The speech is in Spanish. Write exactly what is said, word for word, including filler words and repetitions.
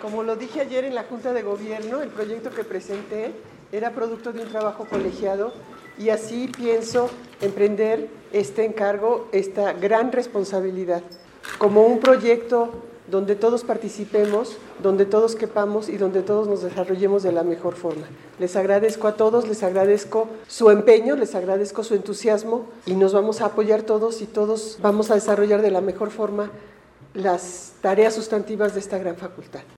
Como lo dije ayer en la Junta de Gobierno, el proyecto que presenté era producto de un trabajo colegiado y así pienso emprender este encargo, esta gran responsabilidad, como un proyecto donde todos participemos, donde todos quepamos y donde todos nos desarrollemos de la mejor forma. Les agradezco a todos, les agradezco su empeño, les agradezco su entusiasmo y nos vamos a apoyar todos y todos vamos a desarrollar de la mejor forma las tareas sustantivas de esta gran facultad.